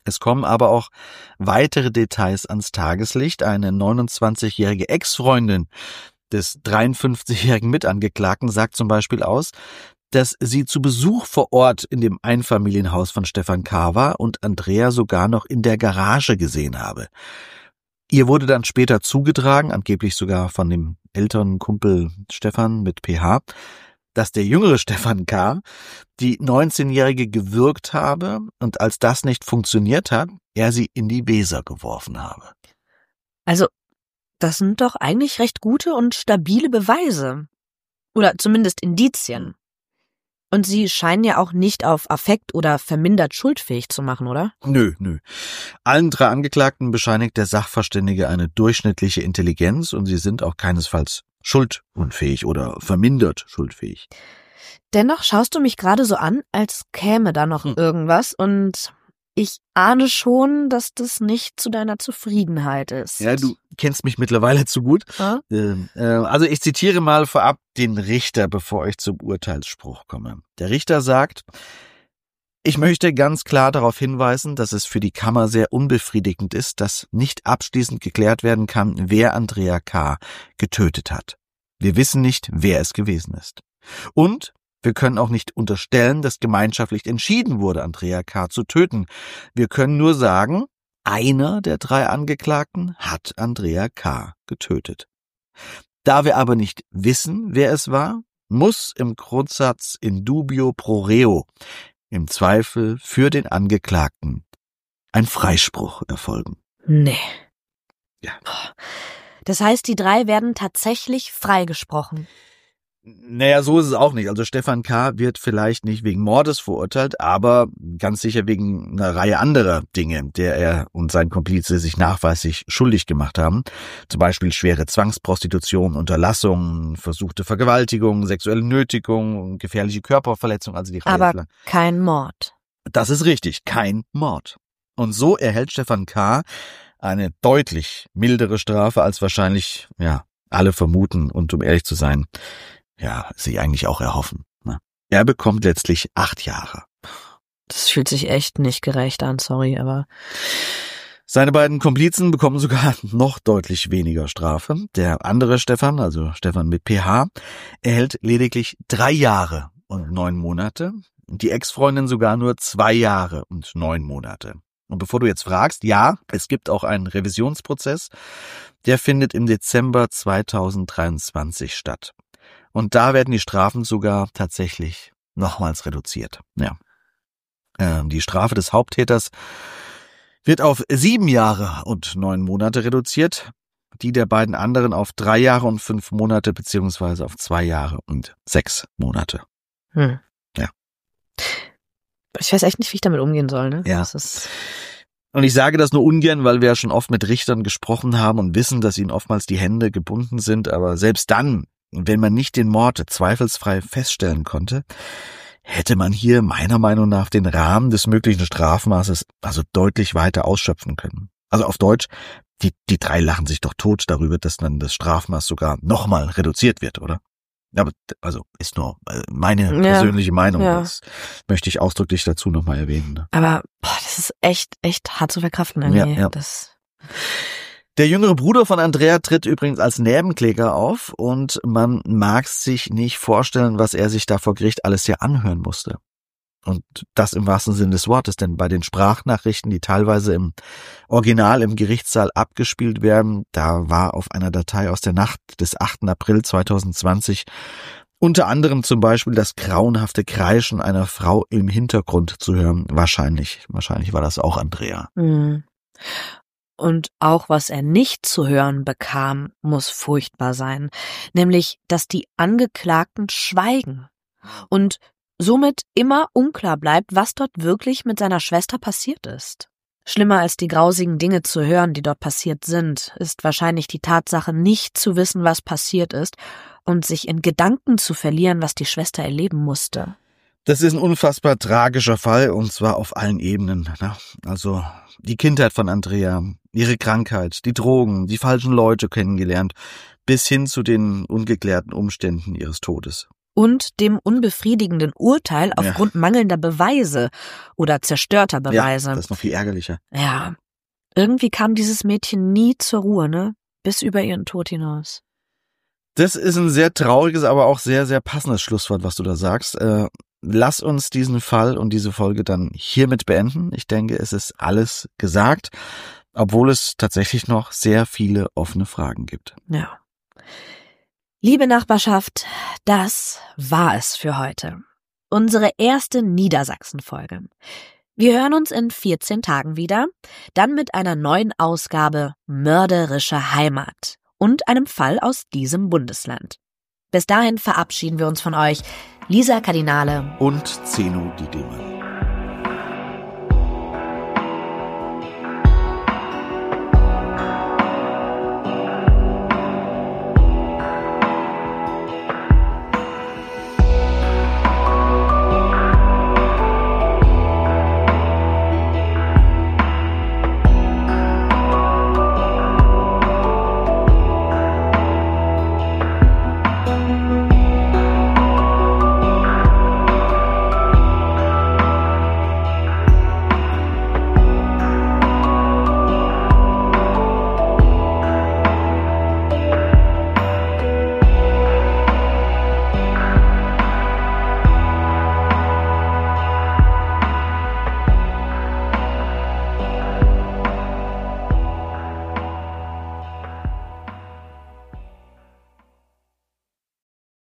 Es kommen aber auch weitere Details ans Tageslicht. Eine neunundzwanzigjährige Ex-Freundin des dreiundfünfzigjährigen Mitangeklagten sagt zum Beispiel aus, dass sie zu Besuch vor Ort in dem Einfamilienhaus von Stefan K. war und Andrea sogar noch in der Garage gesehen habe. Ihr wurde dann später zugetragen, angeblich sogar von dem älteren Kumpel Stefan mit P H, dass der jüngere Stefan K. die neunzehnjährige gewürgt habe und als das nicht funktioniert hat, er sie in die Weser geworfen habe. Also, das sind doch eigentlich recht gute und stabile Beweise. Oder zumindest Indizien. Und sie scheinen ja auch nicht auf Affekt oder vermindert schuldfähig zu machen, oder? Nö, nö. Allen drei Angeklagten bescheinigt der Sachverständige eine durchschnittliche Intelligenz und sie sind auch keinesfalls schuldunfähig oder vermindert schuldfähig. Dennoch schaust du mich gerade so an, als käme da noch hm. irgendwas und ich ahne schon, dass das nicht zu deiner Zufriedenheit ist. Ja, du kennst mich mittlerweile zu gut. Hm? Ähm, äh, also ich zitiere mal vorab den Richter, bevor ich zum Urteilsspruch komme. Der Richter sagt: Ich möchte ganz klar darauf hinweisen, dass es für die Kammer sehr unbefriedigend ist, dass nicht abschließend geklärt werden kann, wer Andrea K. getötet hat. Wir wissen nicht, wer es gewesen ist. Und wir können auch nicht unterstellen, dass gemeinschaftlich entschieden wurde, Andrea K. zu töten. Wir können nur sagen, einer der drei Angeklagten hat Andrea K. getötet. Da wir aber nicht wissen, wer es war, muss im Grundsatz in dubio pro reo, im Zweifel für den Angeklagten, ein Freispruch erfolgen. Nee. Ja. Das heißt, die drei werden tatsächlich freigesprochen. Naja, so ist es auch nicht. Also Stefan K. wird vielleicht nicht wegen Mordes verurteilt, aber ganz sicher wegen einer Reihe anderer Dinge, der er und sein Komplize sich nachweislich schuldig gemacht haben. Zum Beispiel schwere Zwangsprostitution, Unterlassung, versuchte Vergewaltigung, sexuelle Nötigung, gefährliche Körperverletzung, also die Reihe. Aber kein Mord. Das ist richtig, kein Mord. Und so erhält Stefan K. eine deutlich mildere Strafe, als wahrscheinlich, ja, alle vermuten und um ehrlich zu sein, ja, sie eigentlich auch erhoffen. Ne? Er bekommt letztlich acht Jahre. Das fühlt sich echt nicht gerecht an, sorry, aber... Seine beiden Komplizen bekommen sogar noch deutlich weniger Strafe. Der andere Stefan, also Stefan mit P H, erhält lediglich drei Jahre und neun Monate. Die Ex-Freundin sogar nur zwei Jahre und neun Monate. Und bevor du jetzt fragst, ja, es gibt auch einen Revisionsprozess, der findet im Dezember zweitausenddreiundzwanzig statt. Und da werden die Strafen sogar tatsächlich nochmals reduziert. Ja. Ähm, die Strafe des Haupttäters wird auf sieben Jahre und neun Monate reduziert, die der beiden anderen auf drei Jahre und fünf Monate beziehungsweise auf zwei Jahre und sechs Monate. Hm. Ja. Ich weiß echt nicht, wie ich damit umgehen soll, ne? Ja. Das ist Und ich sage das nur ungern, weil wir ja schon oft mit Richtern gesprochen haben und wissen, dass ihnen oftmals die Hände gebunden sind, aber selbst dann, wenn man nicht den Mord zweifelsfrei feststellen konnte, hätte man hier meiner Meinung nach den Rahmen des möglichen Strafmaßes also deutlich weiter ausschöpfen können. Also auf Deutsch, die, die drei lachen sich doch tot darüber, dass dann das Strafmaß sogar nochmal reduziert wird, oder? Aber also ist nur meine ja, persönliche Meinung. Ja. Das möchte ich ausdrücklich dazu nochmal erwähnen. Ne? Aber boah, das ist echt, echt hart zu verkraften. Irgendwie. Ja, ja. Das Der jüngere Bruder von Andrea tritt übrigens als Nebenkläger auf und man mag sich nicht vorstellen, was er sich da vor Gericht alles hier anhören musste. Und das im wahrsten Sinne des Wortes, denn bei den Sprachnachrichten, die teilweise im Original im Gerichtssaal abgespielt werden, da war auf einer Datei aus der Nacht des achten April zweitausendzwanzig unter anderem zum Beispiel das grauenhafte Kreischen einer Frau im Hintergrund zu hören. Wahrscheinlich, wahrscheinlich war das auch Andrea. Mhm. Und auch was er nicht zu hören bekam, muss furchtbar sein, nämlich, dass die Angeklagten schweigen und somit immer unklar bleibt, was dort wirklich mit seiner Schwester passiert ist. Schlimmer als die grausigen Dinge zu hören, die dort passiert sind, ist wahrscheinlich die Tatsache, nicht zu wissen, was passiert ist und sich in Gedanken zu verlieren, was die Schwester erleben musste. Das ist ein unfassbar tragischer Fall und zwar auf allen Ebenen. Also die Kindheit von Andrea, ihre Krankheit, die Drogen, die falschen Leute kennengelernt, bis hin zu den ungeklärten Umständen ihres Todes. und dem unbefriedigenden Urteil aufgrund ja. mangelnder Beweise oder zerstörter Beweise. Ja, das ist noch viel ärgerlicher. Ja, irgendwie kam dieses Mädchen nie zur Ruhe, ne? Bis über ihren Tod hinaus. Das ist ein sehr trauriges, aber auch sehr, sehr passendes Schlusswort, was du da sagst. Äh, lass uns diesen Fall und diese Folge dann hiermit beenden. Ich denke, es ist alles gesagt, obwohl es tatsächlich noch sehr viele offene Fragen gibt. Ja. Liebe Nachbarschaft, das war es für heute. Unsere erste Niedersachsen-Folge. Wir hören uns in vierzehn Tagen wieder, dann mit einer neuen Ausgabe Mörderische Heimat und einem Fall aus diesem Bundesland. Bis dahin verabschieden wir uns von euch, Lisa Kardinale und Zeno Diedemann.